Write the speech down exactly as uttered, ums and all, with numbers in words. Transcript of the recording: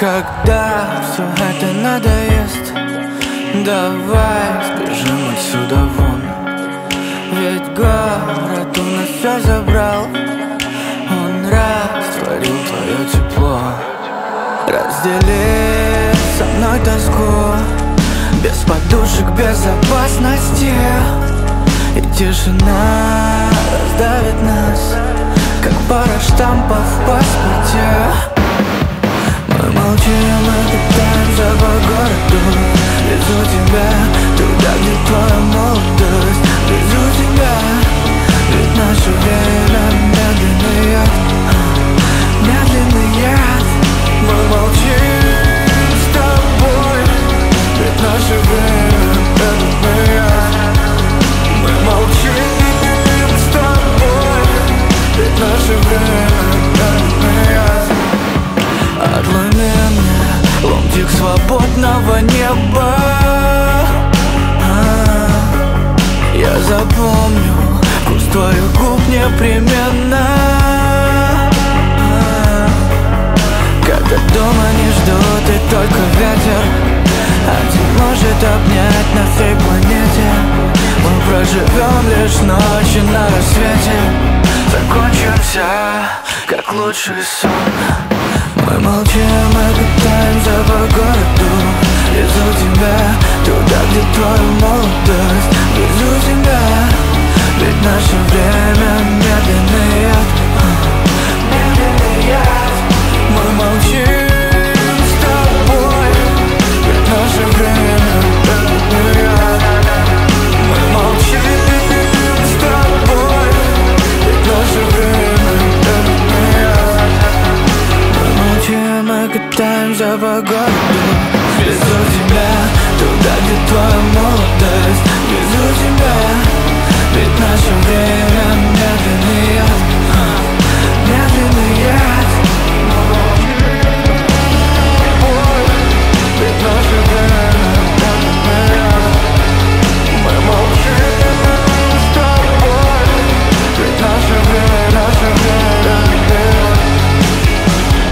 Когда все это надоест, давай сбежим отсюда вон. Ведь город у нас все забрал, он растворил твое тепло. Раздели со мной тоску, без подушек безопасности. И тишина раздавит нас, как пара штампов в паспорте. Мы молчим и катаемся по городу. Везу тебя туда, где твоя молодость. Везу тебя, ведь наше время медленный яд. Медленный яд. Мы молчим с тобой, ведь наше время медленный яд. Мы молчим с тобой, ведь наше время медленный яд. Отломи мне ломтик свободного неба. а, Я запомню вкус твоих губ непременно. а, Когда дома не ждут и только ветер один может обнять на всей планете. Мы проживем лишь ночи на рассвете, закончимся, как лучший сон. Мы молчим и катаемся по городу. Везу тебя туда, где твоя молодость. Везу тебя, ведь наше время медленный яд. Медленный яд. Мы молчим с тобой, ведь наше время медленный яд. Мы молчим с тобой, ведь наше время медленный яд. Мы катаемся по городу. Везу тебя туда, где твоя молодость. Везу тебя, ведь наше время